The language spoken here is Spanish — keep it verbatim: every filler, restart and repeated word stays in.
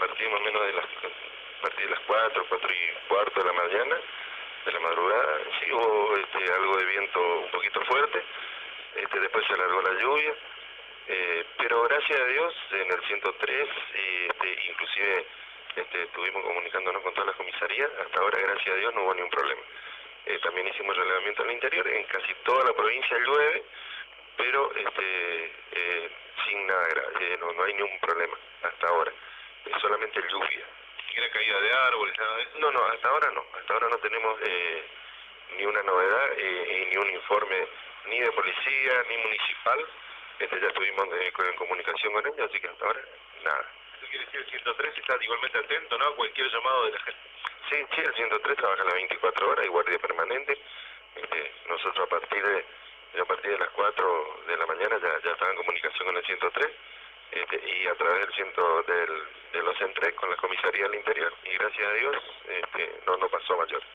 partir más o menos de las, a partir de las cuatro, cuatro y cuarto de la mañana, de la madrugada, sí hubo este, algo de viento un poquito fuerte, este, después se alargó la lluvia, eh, pero gracias a Dios en el ciento tres, y, este, inclusive este, estuvimos comunicándonos con todas las comisarías, hasta ahora gracias a Dios no hubo ningún problema. Eh, también hicimos relevamiento en el interior, en casi toda la provincia llueve, pero este, eh, sin nada grave, eh, no, no hay ningún problema hasta ahora, es solamente lluvia. ¿Y la caída de árboles, nada de eso? No, no, hasta ahora no, hasta ahora no tenemos eh, ni una novedad, eh, ni un informe ni de policía, ni municipal, este, ya estuvimos de, en comunicación con ellos, así que hasta ahora nada. Eso quiere decir el ciento tres está igualmente atento, ¿no?, a cualquier llamado de la gente. Sí, sí, el ciento tres trabaja las veinticuatro horas, hay guardia permanente, este, nosotros a partir de a partir de las cuatro de la mañana ya, ya estaba en comunicación con el ciento tres, este, y a través del ciento del, de los C E N tres con la comisaría del interior, y gracias a Dios este, no, no pasó a mayor.